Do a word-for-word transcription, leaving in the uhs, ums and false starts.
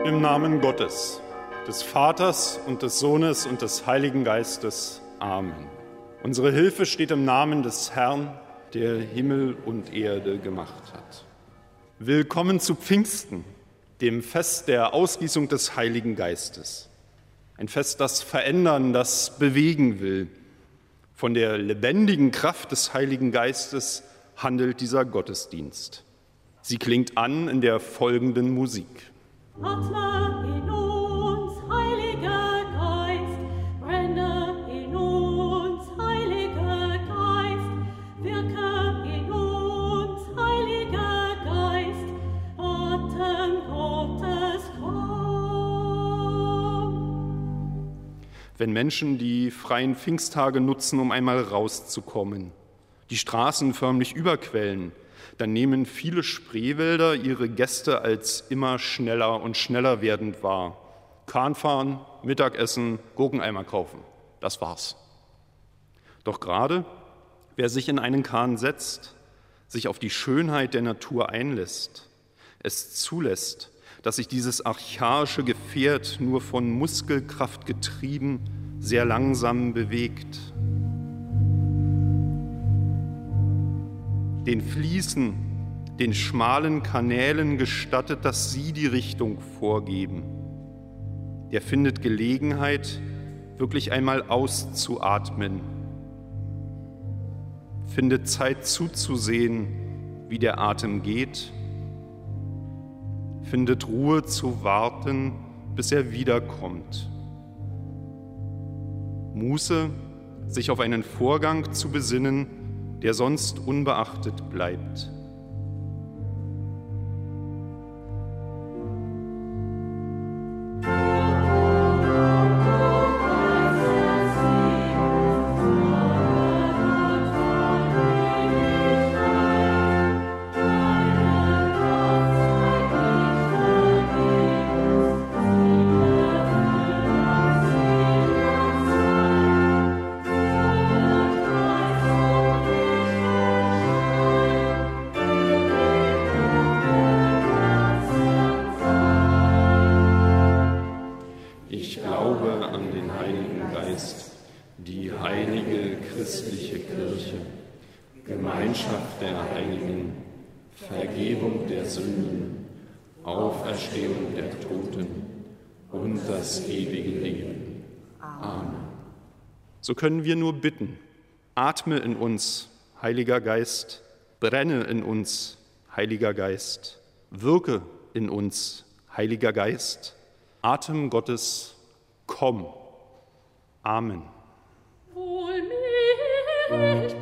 Im Namen Gottes, des Vaters und des Sohnes und des Heiligen Geistes. Amen. Unsere Hilfe steht im Namen des Herrn, der Himmel und Erde gemacht hat. Willkommen zu Pfingsten, dem Fest der Ausgießung des Heiligen Geistes. Ein Fest, das verändern, das bewegen will. Von der lebendigen Kraft des Heiligen Geistes handelt dieser Gottesdienst. Sie klingt an in der folgenden Musik. Atme in uns, Heiliger Geist, brenne in uns, Heiliger Geist, wirke in uns, Heiliger Geist, Atem Gottes, komm. Wenn Menschen die freien Pfingsttage nutzen, um einmal rauszukommen, die Straßen förmlich überquellen, dann nehmen viele Spreewälder ihre Gäste als immer schneller und schneller werdend wahr. Kahn fahren, Mittagessen, Gurkeneimer kaufen. Das war's. Doch gerade, wer sich in einen Kahn setzt, sich auf die Schönheit der Natur einlässt, es zulässt, dass sich dieses archaische Gefährt nur von Muskelkraft getrieben sehr langsam bewegt, den Fließen, den schmalen Kanälen gestattet, dass sie die Richtung vorgeben. Der findet Gelegenheit, wirklich einmal auszuatmen, findet Zeit zuzusehen, wie der Atem geht, findet Ruhe zu warten, bis er wiederkommt. Muße, sich auf einen Vorgang zu besinnen, der sonst unbeachtet bleibt. Gemeinschaft der Heiligen, Vergebung der Sünden, Auferstehung der Toten und das ewige Leben. Amen. So können wir nur bitten, atme in uns, Heiliger Geist, brenne in uns, Heiliger Geist, wirke in uns, Heiliger Geist, Atem Gottes, komm. Amen. Wohl mich